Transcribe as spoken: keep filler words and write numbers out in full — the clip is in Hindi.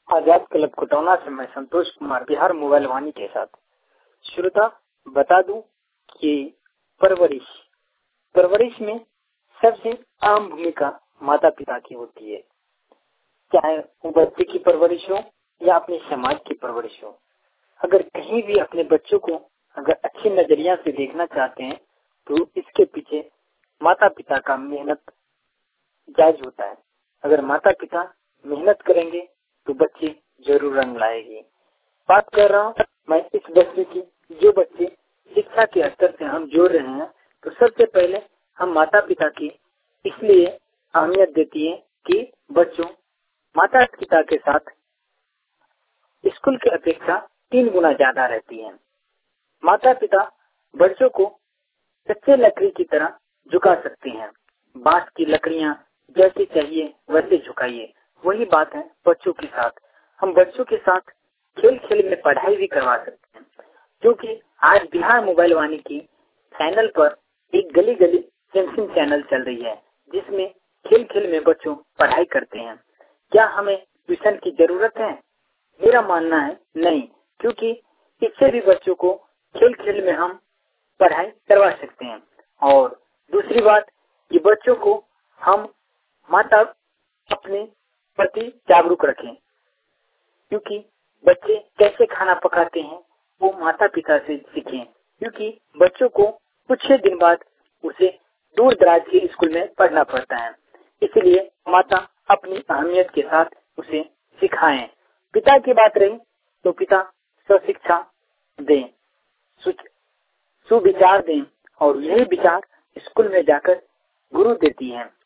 आजाद क्लब कुटौना से मैं संतोष कुमार बिहार मोबाइल वाणी के साथ। श्रोता, बता दूं कि परवरिश परवरिश में सबसे आम भूमिका माता पिता की होती है, चाहे वो बच्चे की परवरिश हो या अपने समाज की परवरिश हो। अगर कहीं भी अपने बच्चों को अगर अच्छे नजरिया से देखना चाहते हैं तो इसके पीछे माता पिता का मेहनत जायज होता है। अगर माता पिता मेहनत करेंगे तो बच्चे जरूर रंग लाएंगे। बात कर रहा हूँ मैं इस बच्चे की, जो बच्चे शिक्षा के स्तर से हम जोड़ रहे हैं, तो सबसे पहले हम माता पिता की इसलिए अहमियत देती है कि बच्चों माता पिता के साथ स्कूल की अपेक्षा तीन गुना ज्यादा रहती है। माता पिता बच्चों को कच्चे लकड़ी की तरह झुका सकते हैं। बांस की लकड़ियां जैसे चाहिए वैसे झुकाइए। वही बात है बच्चों के साथ। हम बच्चों के साथ खेल खेल में पढ़ाई भी करवा सकते हैं, क्योंकि आज बिहार मोबाइल वाणी की चैनल पर एक गली गली सेंसिंग चैनल चल रही है, जिसमें खेल खेल में बच्चों पढ़ाई करते हैं। क्या हमें ट्यूशन की जरूरत है? मेरा मानना है नहीं, क्योंकि इससे भी बच्चों को खेल खेल में हम पढ़ाई करवा सकते हैं। और दूसरी बात, ये बच्चों को हम माता अपने प्रति जागरूक रखें, क्योंकि बच्चे कैसे खाना पकाते हैं वो माता पिता से सीखें, क्योंकि बच्चों को कुछ ही दिन बाद उसे दूर दराज के स्कूल में पढ़ना पड़ता है। इसलिए माता अपनी अहमियत के साथ उसे सिखाएं। पिता की बात रही तो पिता स्वशिक्षा दें, सुविचार दें, और यही विचार स्कूल में जाकर गुरु देती है।